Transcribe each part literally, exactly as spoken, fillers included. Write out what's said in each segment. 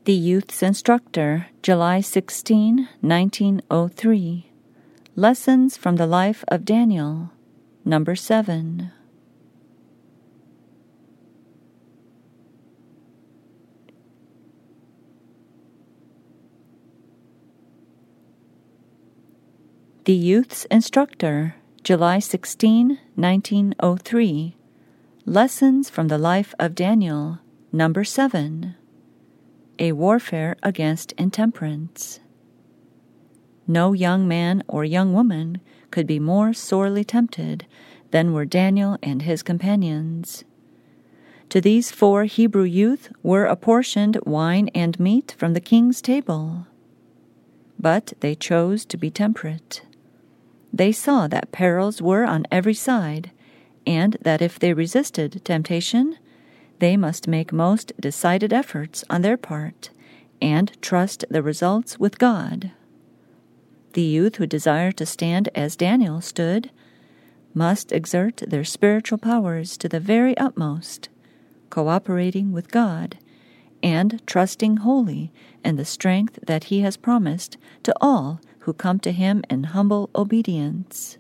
The Youth's Instructor, July sixteenth, nineteen oh three. Lessons from the Life of Daniel, Number seven. The Youth's Instructor, July sixteenth, nineteen oh three. Lessons from the Life of Daniel, Number seven. A Warfare Against Intemperance. No young man or young woman could be more sorely tempted than were Daniel and his companions. To these four Hebrew youth were apportioned wine and meat from the king's table. But they chose to be temperate. They saw that perils were on every side, and that if they resisted temptation, they must make most decided efforts on their part and trust the results with God. The youth who desire to stand as Daniel stood must exert their spiritual powers to the very utmost, cooperating with God and trusting wholly in the strength that He has promised to all who come to Him in humble obedience.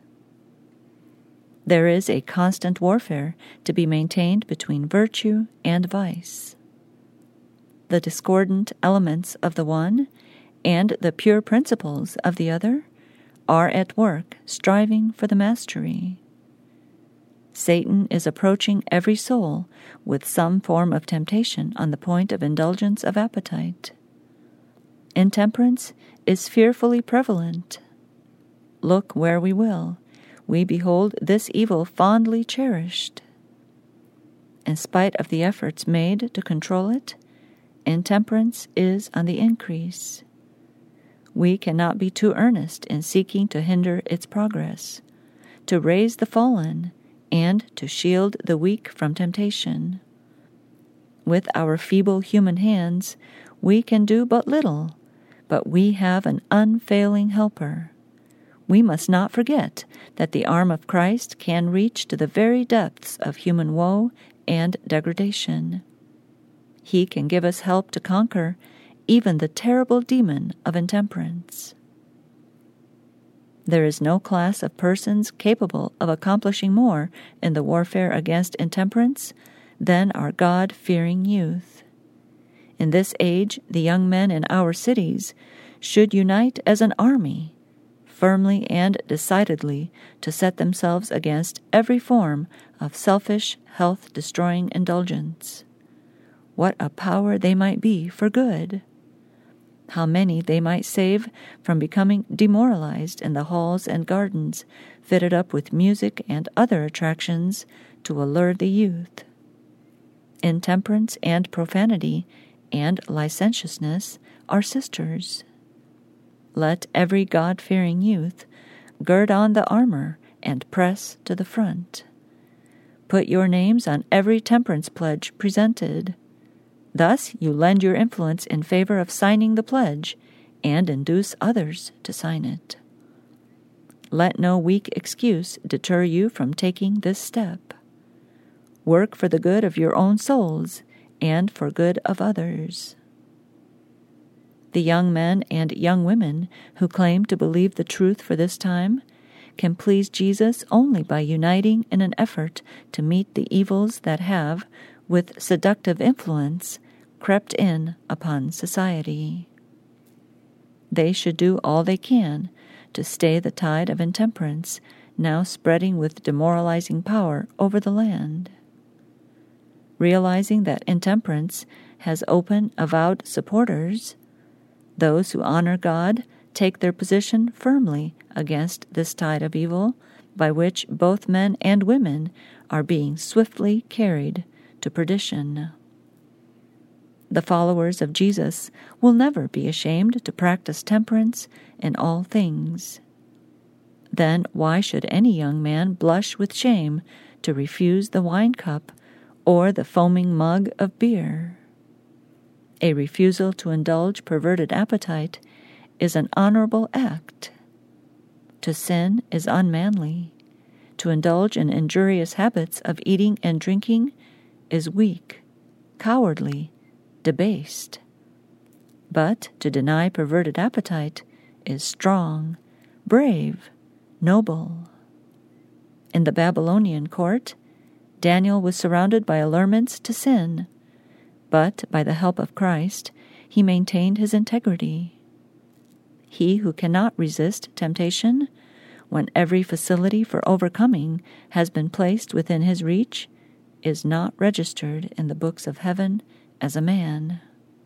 There is a constant warfare to be maintained between virtue and vice. The discordant elements of the one and the pure principles of the other are at work striving for the mastery. Satan is approaching every soul with some form of temptation on the point of indulgence of appetite. Intemperance is fearfully prevalent. Look where we will, we behold this evil fondly cherished. In spite of the efforts made to control it, intemperance is on the increase. We cannot be too earnest in seeking to hinder its progress, to raise the fallen, and to shield the weak from temptation. With our feeble human hands, we can do but little, but we have an unfailing helper. We must not forget that the arm of Christ can reach to the very depths of human woe and degradation. He can give us help to conquer even the terrible demon of intemperance. There is no class of persons capable of accomplishing more in the warfare against intemperance than our God-fearing youth. In this age, the young men in our cities should unite as an army, firmly and decidedly to set themselves against every form of selfish, health-destroying indulgence. What a power they might be for good! How many they might save from becoming demoralized in the halls and gardens fitted up with music and other attractions to allure the youth. Intemperance and profanity and licentiousness are sisters. Let every God-fearing youth gird on the armor and press to the front. Put your names on every temperance pledge presented. Thus you lend your influence in favor of signing the pledge and induce others to sign it. Let no weak excuse deter you from taking this step. Work for the good of your own souls and for good of others. The young men and young women who claim to believe the truth for this time can please Jesus only by uniting in an effort to meet the evils that have, with seductive influence, crept in upon society. They should do all they can to stay the tide of intemperance now spreading with demoralizing power over the land. Realizing that intemperance has open, avowed supporters, those who honor God take their position firmly against this tide of evil by which both men and women are being swiftly carried to perdition. The followers of Jesus will never be ashamed to practice temperance in all things. Then why should any young man blush with shame to refuse the wine cup or the foaming mug of beer? A refusal to indulge perverted appetite is an honorable act. To sin is unmanly. To indulge in injurious habits of eating and drinking is weak, cowardly, debased. But to deny perverted appetite is strong, brave, noble. In the Babylonian court, Daniel was surrounded by allurements to sin, but by the help of Christ, he maintained his integrity. He who cannot resist temptation, when every facility for overcoming has been placed within his reach, is not registered in the books of heaven as a man.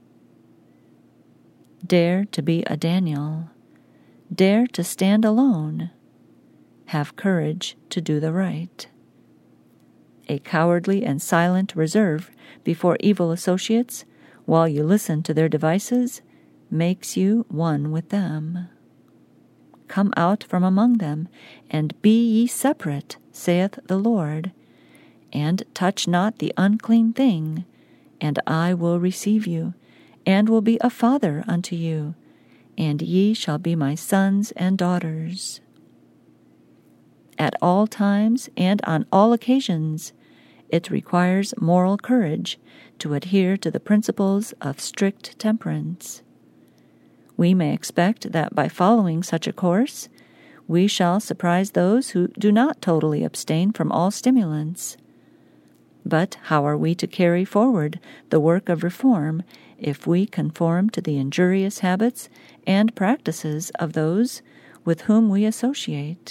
Dare to be a Daniel. Dare to stand alone. Have courage to do the right. A cowardly and silent reserve before evil associates, while you listen to their devices, makes you one with them. Come out from among them, and be ye separate, saith the Lord, and touch not the unclean thing, and I will receive you, and will be a father unto you, and ye shall be my sons and daughters. At all times and on all occasions, it requires moral courage to adhere to the principles of strict temperance. We may expect that by following such a course, we shall surprise those who do not totally abstain from all stimulants. But how are we to carry forward the work of reform if we conform to the injurious habits and practices of those with whom we associate?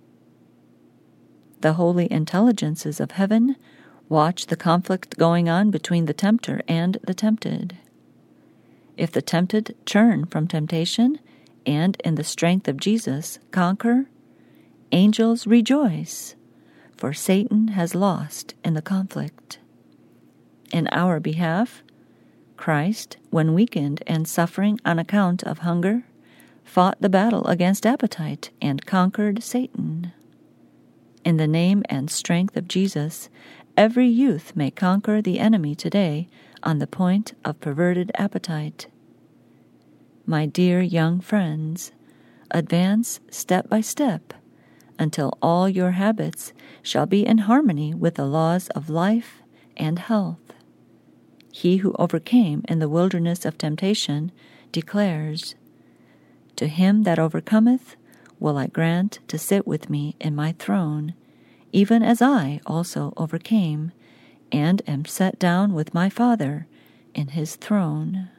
The holy intelligences of heaven watch the conflict going on between the tempter and the tempted. If the tempted turn from temptation and in the strength of Jesus conquer, angels rejoice, for Satan has lost in the conflict. In our behalf, Christ, when weakened and suffering on account of hunger, fought the battle against appetite and conquered Satan. In the name and strength of Jesus, every youth may conquer the enemy today on the point of perverted appetite. My dear young friends, advance step by step until all your habits shall be in harmony with the laws of life and health. He who overcame in the wilderness of temptation declares, "To him that overcometh will I grant to sit with me in my throne, even as I also overcame, and am set down with my Father in his throne."